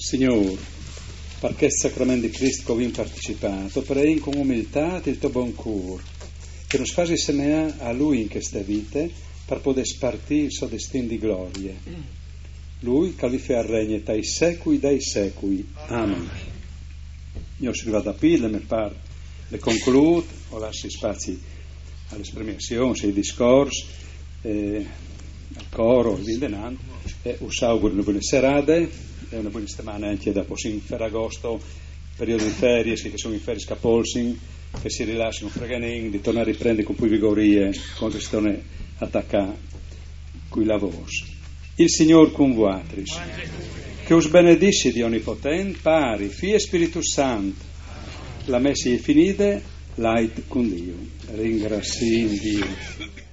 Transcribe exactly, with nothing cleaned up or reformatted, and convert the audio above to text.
Signore, perché il sacramento di Cristo che vi partecipato, prego con umiltà il tuo buon cuore, che nos fasi semeare a Lui in queste vite per poter spartire il suo destino di gloria. Lui che vi fa regno dai secoli dai secoli. Amen. Io sono arrivato a pille, mi pare, le concludo, ho lasciato spazi all'espressione, ai discorsi, eh, al coro, e eh, us auguro una buona serata e una buona settimana anche dopo in Ferragosto, periodo di ferie, sì, che sono in ferie scapolsin, che si rilasciano freganin, di tornare a riprendere con più vigorie quando si torna a attaccare coi lavori. Il Signore con vuatris, che us benedisce di onnipotente, pari, Figlio e Spirito Santo, la messa è finita, l'ait con Dio. Ringrazi Dio.